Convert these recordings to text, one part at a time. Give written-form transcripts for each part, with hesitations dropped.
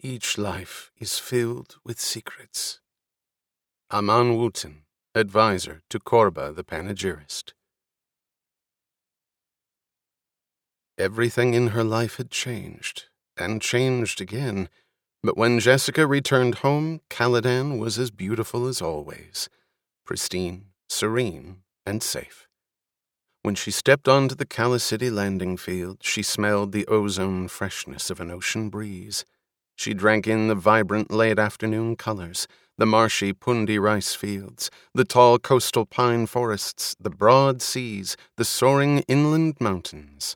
Each life is filled with secrets. Aman Wooten, advisor to Korba the panegyrist. Everything in her life had changed, and changed again, but when Jessica returned home, Caladan was as beautiful as always, pristine, serene, and safe. When she stepped onto the Cala City landing field, she smelled the ozone freshness of an ocean breeze. She drank in the vibrant late-afternoon colors, the marshy Pundi rice fields, the tall coastal pine forests, the broad seas, the soaring inland mountains.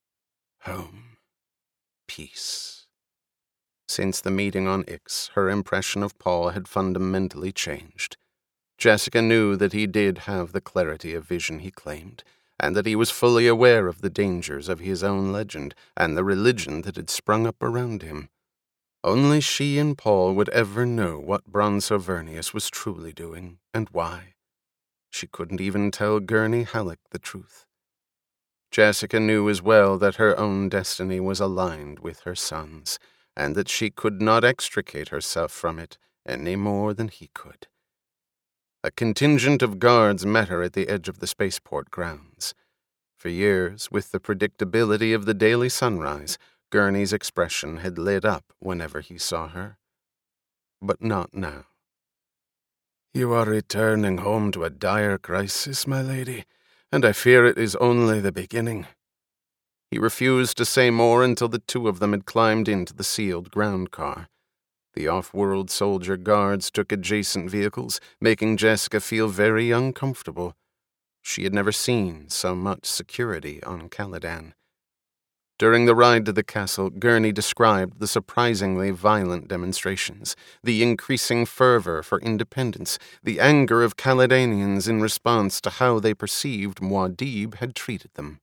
Home. Peace. Since the meeting on Ix, her impression of Paul had fundamentally changed. Jessica knew that he did have the clarity of vision he claimed, and that he was fully aware of the dangers of his own legend and the religion that had sprung up around him. Only she and Paul would ever know what Bronsovernius was truly doing, and why. She couldn't even tell Gurney Halleck the truth. Jessica knew as well that her own destiny was aligned with her son's, and that she could not extricate herself from it any more than he could. A contingent of guards met her at the edge of the spaceport grounds. For years, with the predictability of the daily sunrise, Gurney's expression had lit up whenever he saw her. But not now. "You are returning home to a dire crisis, my lady, and I fear it is only the beginning." He refused to say more until the two of them had climbed into the sealed ground car. The off-world soldier guards took adjacent vehicles, making Jessica feel very uncomfortable. She had never seen so much security on Caladan. During the ride to the castle, Gurney described the surprisingly violent demonstrations, the increasing fervor for independence, the anger of Caledanians in response to how they perceived Muad'Dib had treated them.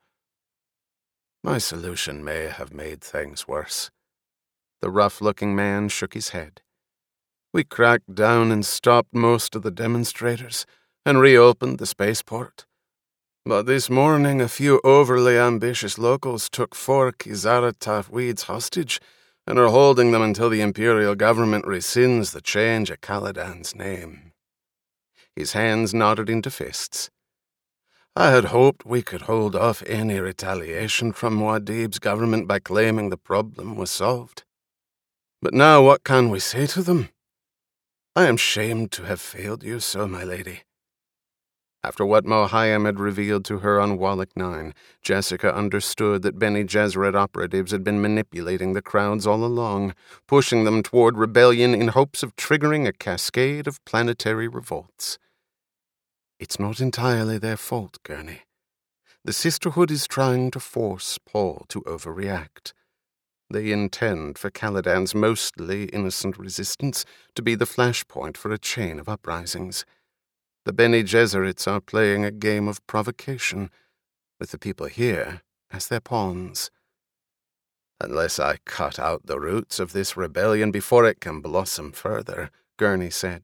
"My solution may have made things worse." The rough-looking man shook his head. "We cracked down and stopped most of the demonstrators and reopened the spaceport. But this morning a few overly ambitious locals took 4 Kizara Tafweeds hostage and are holding them until the Imperial government rescinds the change of Caladan's name." His hands knotted into fists. "I had hoped we could hold off any retaliation from Muad'Dib's government by claiming the problem was solved. But now what can we say to them? I am shamed to have failed you so, my lady." After what Mohiam had revealed to her on Wallach 9, Jessica understood that Bene Gesserit operatives had been manipulating the crowds all along, pushing them toward rebellion in hopes of triggering a cascade of planetary revolts. "It's not entirely their fault, Gurney. The Sisterhood is trying to force Paul to overreact. They intend for Caladan's mostly innocent resistance to be the flashpoint for a chain of uprisings. The Bene Gesserits are playing a game of provocation, with the people here as their pawns." "Unless I cut out the roots of this rebellion before it can blossom further," Gurney said.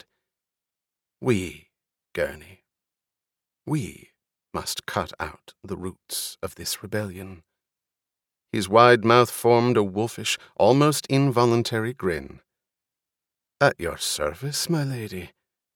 "We, Gurney. We must cut out the roots of this rebellion." His wide mouth formed a wolfish, almost involuntary grin. "At your service, my lady."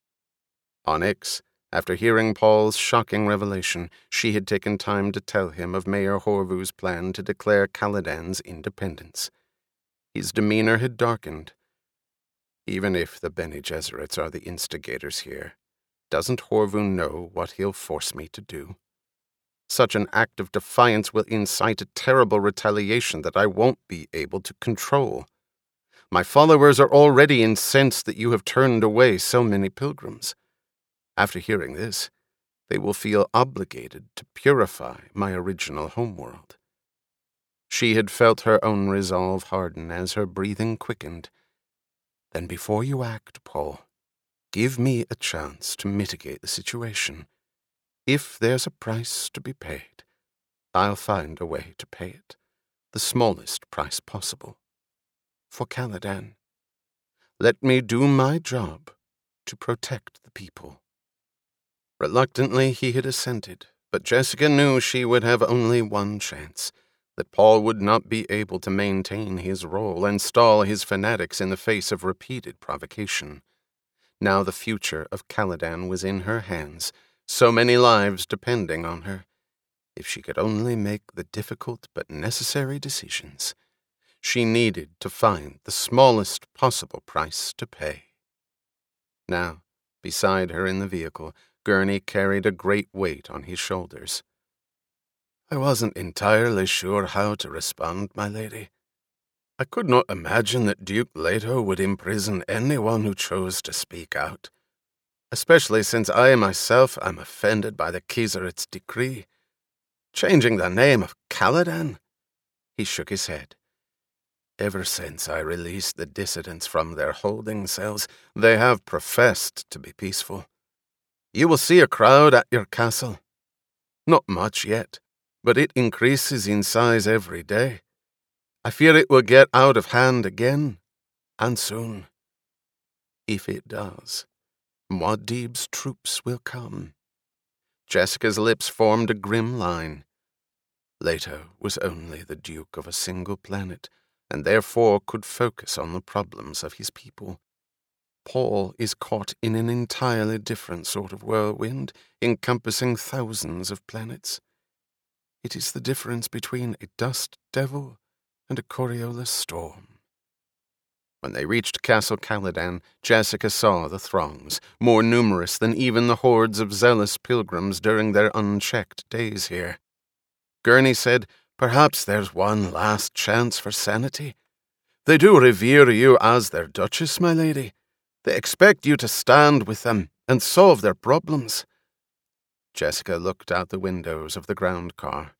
On Ix, after hearing Paul's shocking revelation, she had taken time to tell him of Mayor Horvu's plan to declare Caladan's independence. His demeanor had darkened. "Even if the Bene Gesserits are the instigators here, doesn't Horvu know what he'll force me to do? Such an act of defiance will incite a terrible retaliation that I won't be able to control. My followers are already incensed that you have turned away so many pilgrims. After hearing this, they will feel obligated to purify my original homeworld." She had felt her own resolve harden as her breathing quickened. "Then before you act, Paul, give me a chance to mitigate the situation. If there's a price to be paid, I'll find a way to pay it, the smallest price possible. For Caladan. Let me do my job to protect the people." Reluctantly, he had assented, but Jessica knew she would have only one chance, that Paul would not be able to maintain his role and stall his fanatics in the face of repeated provocation. Now the future of Caladan was in her hands, so many lives depending on her. If she could only make the difficult but necessary decisions, she needed to find the smallest possible price to pay. Now, beside her in the vehicle, Gurney carried a great weight on his shoulders. "I wasn't entirely sure how to respond, my lady. I could not imagine that Duke Leto would imprison anyone who chose to speak out, especially since I myself am offended by the Kaiserit's decree. Changing the name of Caladan?" He shook his head. "Ever since I released the dissidents from their holding cells, they have professed to be peaceful. You will see a crowd at your castle. Not much yet, but it increases in size every day. I fear it will get out of hand again, and soon. If it does, Muad'Dib's troops will come." Jessica's lips formed a grim line. Leto was only the duke of a single planet, and therefore could focus on the problems of his people. Paul is caught in an entirely different sort of whirlwind, encompassing thousands of planets. It is the difference between a dust devil and a Coriolis storm. When they reached Castle Caladan, Jessica saw the throngs, more numerous than even the hordes of zealous pilgrims during their unchecked days here. Gurney said, "Perhaps there's one last chance for sanity. They do revere you as their Duchess, my lady. They expect you to stand with them and solve their problems." Jessica looked out the windows of the ground car.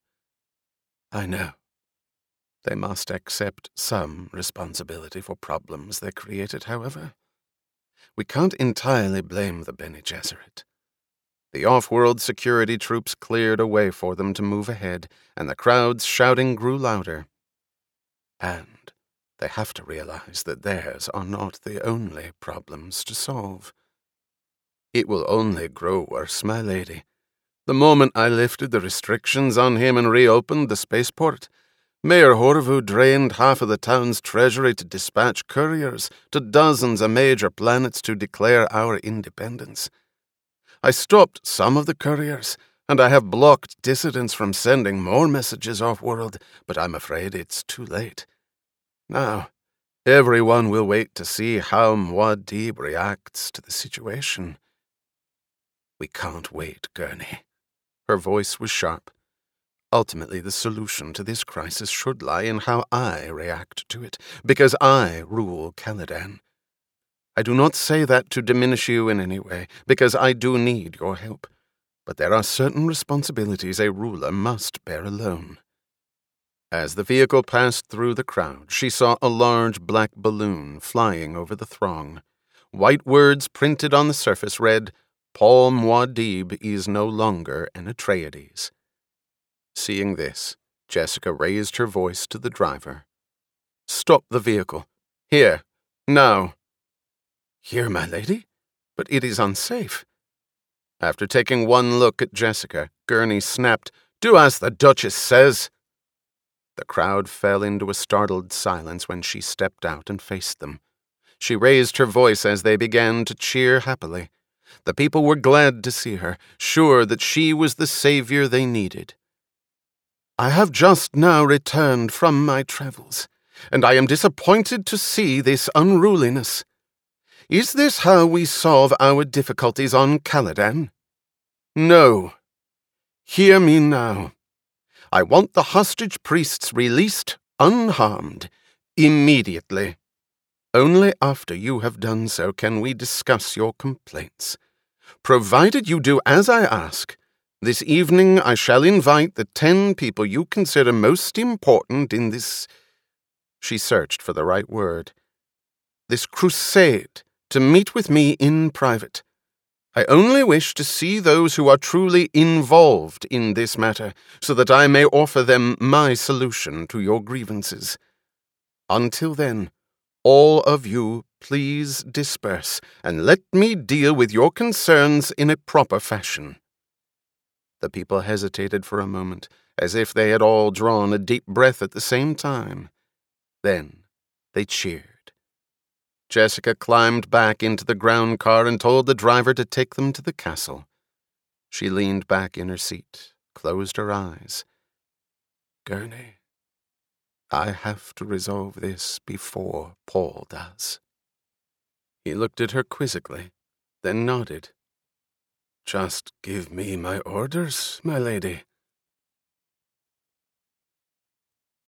"I know. They must accept some responsibility for problems they created, however. We can't entirely blame the Bene Gesserit." The off-world security troops cleared a way for them to move ahead, and the crowd's shouting grew louder. And they have to realize that theirs are not the only problems to solve. It will only grow worse, my lady. The moment I lifted the restrictions on him and reopened the spaceport, Mayor Horvu drained half of the town's treasury to dispatch couriers to dozens of major planets to declare our independence. I stopped some of the couriers, and I have blocked dissidents from sending more messages off-world, but I'm afraid it's too late. Now, everyone will wait to see how Muad'Dib reacts to the situation." "We can't wait, Gurney." Her voice was sharp. "Ultimately, the solution to this crisis should lie in how I react to it, because I rule Caladan. I do not say that to diminish you in any way, because I do need your help, but there are certain responsibilities a ruler must bear alone." As the vehicle passed through the crowd, she saw a large black balloon flying over the throng. White words printed on the surface read, "Paul Muad'Dib is no longer an Atreides." Seeing this, Jessica raised her voice to the driver. "Stop the vehicle. Here. Now." "Here, my lady? But it is unsafe." After taking one look at Jessica, Gurney snapped, "Do as the Duchess says." The crowd fell into a startled silence when she stepped out and faced them. She raised her voice as they began to cheer happily. The people were glad to see her, sure that she was the savior they needed. "I have just now returned from my travels, and I am disappointed to see this unruliness. Is this how we solve our difficulties on Caladan? No. Hear me now. I want the hostage priests released unharmed, immediately. Only after you have done so can we discuss your complaints. Provided you do as I ask, this evening I shall invite the 10 people you consider most important in this—" she searched for the right word— "this crusade to meet with me in private. I only wish to see those who are truly involved in this matter, so that I may offer them my solution to your grievances. Until then, all of you please disperse, and let me deal with your concerns in a proper fashion." The people hesitated for a moment, as if they had all drawn a deep breath at the same time. Then they cheered. Jessica climbed back into the ground car and told the driver to take them to the castle. She leaned back in her seat, closed her eyes. Gurney, I have to resolve this before Paul does. He looked at her quizzically, then nodded. Just give me my orders, my lady.